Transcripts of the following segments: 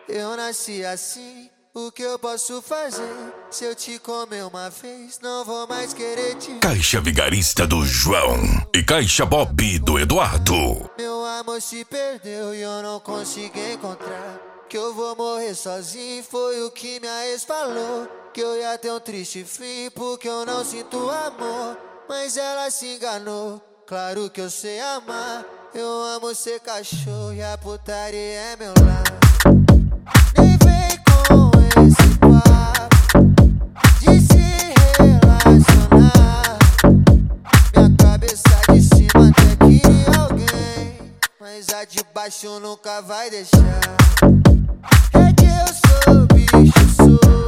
Eu nasci assim, o que eu posso fazer? Se eu te comer uma vez, não vou mais querer te ver. Caixa Vigarista do João e Caixa Bob do Eduardo. Meu amor se perdeu e eu não consigo encontrar. Que eu vou morrer sozinho, foi o que minha ex falou. Que eu ia ter um triste fim porque eu não sinto amor. Mas ela se enganou, claro que eu sei amar. Eu amo ser cachorro e a putaria é meu lar. Nem vem com esse papo de se relacionar. Minha cabeça de cima até queria alguém, mas a de baixo nunca vai deixar. É que eu sou bicho, sou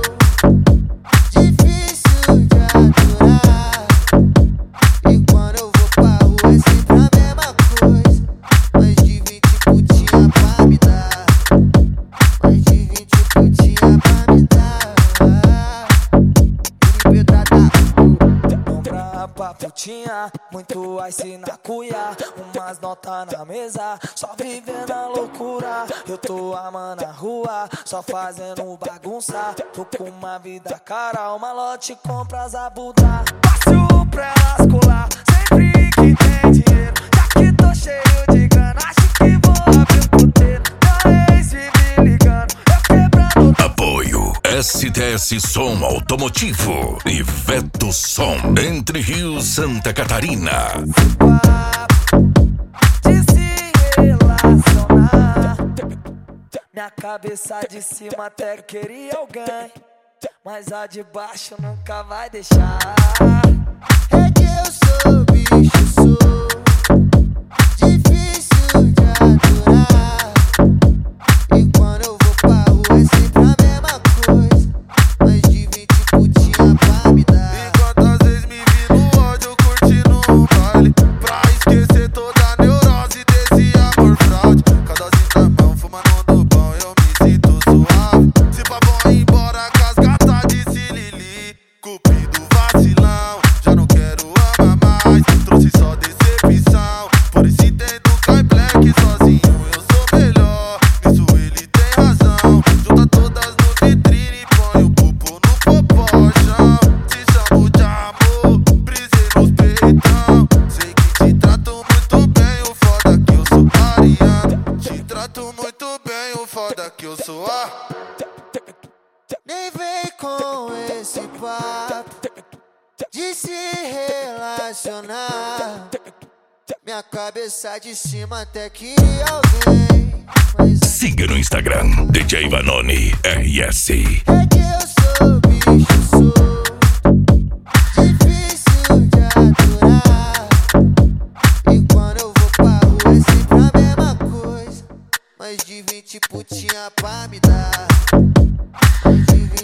difícil de aturar. E quando eu vou pra rua é sempre a mesma coisa. Mais de 20 putinha pra me dar. Mais de 20 putinha pra me dar. Comprar pra putinha, muito ice na cuia, umas notas na mesa, só vivendo a loucura. Eu tô amando a rua, só fazendo bagunça. Tô com uma vida cara, o malote compra as abuda. Fácil pra elas colar, sempre que tem dinheiro. Já que tô cheio de grana, acho que vou abrir um puteiro. Meu ex vive ligando, eu quebrando. Apoio STS Som Automotivo e Veto Som, Entre Rio, Santa Catarina. De se relacionar. Minha cabeça de cima até queria alguém, mas a de baixo nunca vai deixar. É que eu sou bicho, sou difícil de aturar. E quando eu vou pra rua é sempre a mesma coisa. Mais de 20 putinha pra me dar. E quantas vezes me vi no ódio curtindo um baile, pra esquecer toda a neurose desse amor fraude. Casalzinho na mão, fumando do bom, eu me sinto suave. Se pá vou embora com as gatas de Silili. Cupido vacilão, já não quero amar mais. Trouxe só decepção, por isso entendo cai black. Sozinho eu sou melhor, nisso ele tem razão. Junta todas no vitrine e põe o pupo no popochão. Te chamo de amor, brisei nos peitão. Sei que te trato muito bem, o foda que eu sou ariano. Te trato muito bem, o foda que eu sou a... Nem vem com esse papo de se relacionar. Minha cabeça de cima até queria alguém, mas Siga no Instagram, DJ Vanoni RS. é que eu sou bicho, sou difícil de aturar. E quando eu vou pra rua é sempre a mesma coisa. Mais de 20 putinha pra me dar. Mais de